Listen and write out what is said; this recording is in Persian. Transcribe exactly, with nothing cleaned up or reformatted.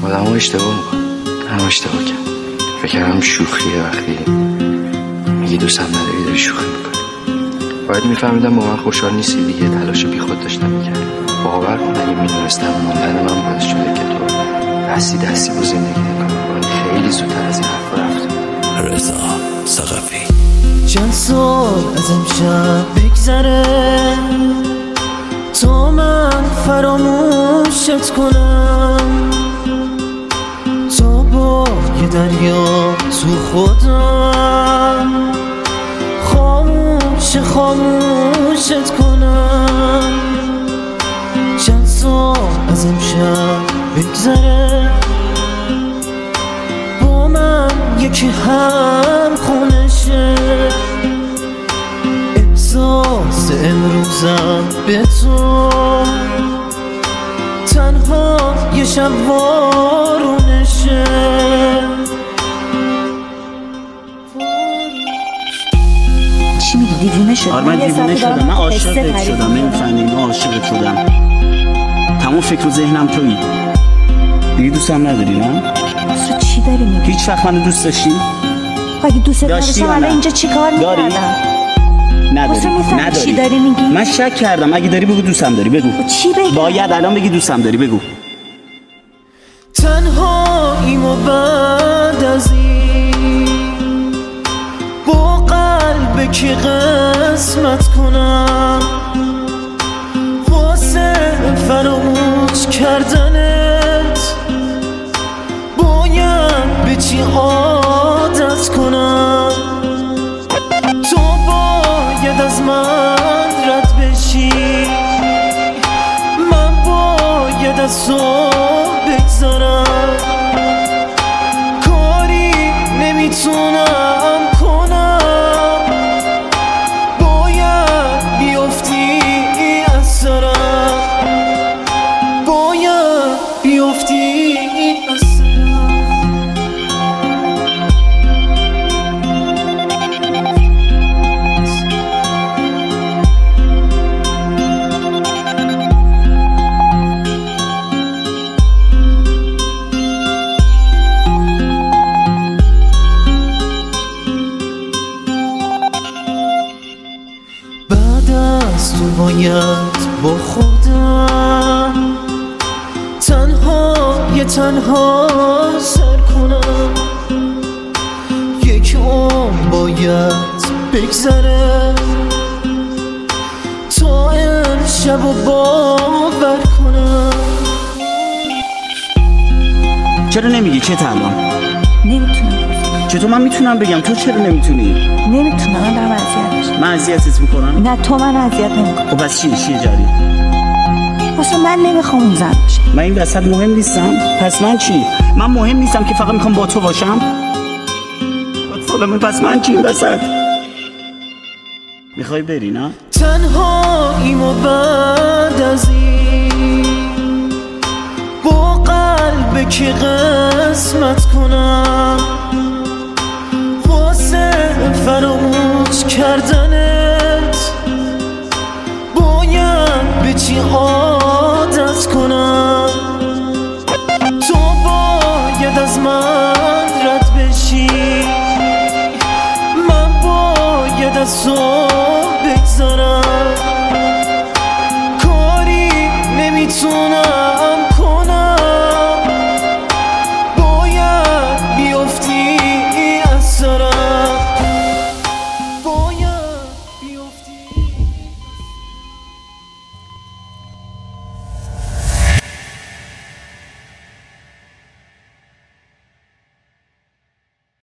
آدم ها اشتباه میکنن. هم اشتباه کرد. فکر کردم شوخیه وقتی میگی دوستم نداری داری شوخی میکنی. باید میفهمیدم با من خوشحال نیستی دیگه. تلاش بی خود داشتم میکردم. باور کن اگه میدونستم موندن من باعث شده که تو دستی دستی با زندگی نکنی خیلی زودتر از این حرفا رفتم. رضا ثقفی. چند سال از امشب بگذره تا من فراموشت کنم، تا با یه دریا تو خودم خاموش خاموشت کنم. چند سال از امشب بگذره با من یکی هم خونه شه، احساس امروزم به تو تنها یه شب وارونه شه. چی میگی دیوونه شدم؟ آره من دیوونه شدم، من عاشقت شدم، نمیفهمی من عاشقت شدم. تمام فکر و ذهنم تویی دیگه. دوستم نداری نه؟ اصلا چی داری میگی؟ هیچ وقت منو دوست داشتی؟ اگه دوست داشتم الان اینجا چی کار میکردم؟ نداری؟ نداری؟ چی داری میگی؟ من شک کردم. اگه داری بگو دوستم داری. بگو چی بگم؟ باید الان بگی دوستم داری. بگو. تنها ایمو بعد از این با قلب کی قسمت کنم، واسه فراموش کردنت باید به چی عادت کنم. تو باید از من رد بشی، من باید از تو بگذارم. کاری نمیتونم کنم، باید بیفتی از سرم، باید بیفتی از سرم. تو باید با خودم تنها یه تنها سر کنم. یک عمر باید بگذره تا امشب و باور کنم. چرا نمیگی چه الان؟ نمیتونم. چطور من میتونم بگم تو چرا نمیتونی؟ نمیتونم. من دارم اذیت میشم. من اذیتت میکنم؟ نه تو من اذیت نمیکنم. خب پس چی چی جاری؟ واسه من نمیخوام اون زن باشه. من این وسط مهم نیستم؟ پس من چی؟ من مهم نیستم که فقط میخوام با تو باشم؟ پس من چی این وسط؟ میخوای بری نه؟ تنها ایمو بعد از این با قلب کی قسمت کنم، واسه فراموش کردنت باید به چی عادت کنم. تو باید از من رد بشی، من باید از تو بگذارم. کاری نمیتونم کنم، باید بیفتی از سرم، باید بیفتی.